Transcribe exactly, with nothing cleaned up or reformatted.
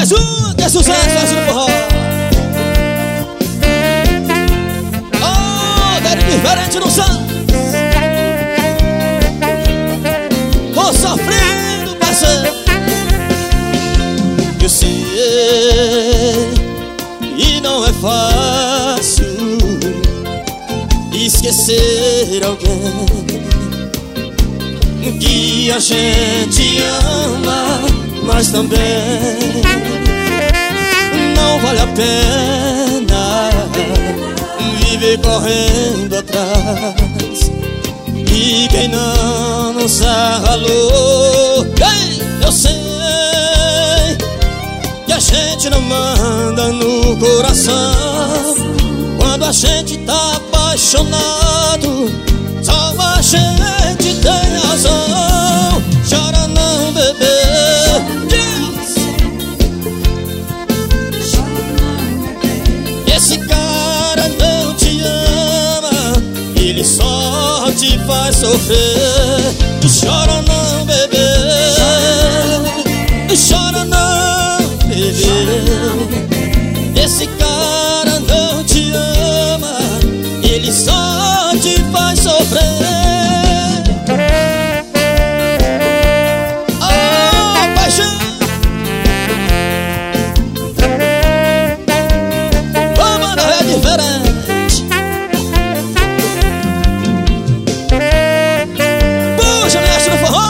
mais um, que é sucesso, faz no forró. Oh, dele diferente no Santos. Tô sofrendo, parceiro. Eu sei, e não é fácil esquecer alguém que a gente ama, mas também não vale a pena viver correndo atrás e quem não nos ralou. Eu sei que a gente não manda no coração. Quando a gente tá apaixonado, só a gente tem razão. Chora não, bebê. Esse cara não te ama, ele só te faz sofrer. Chora não, bebê. Chora não, bebê. Esse cara não te ama, ele só te faz sofrer. Oh, paixão. Oh, mano, é diferente. Puxa, me acha no forró.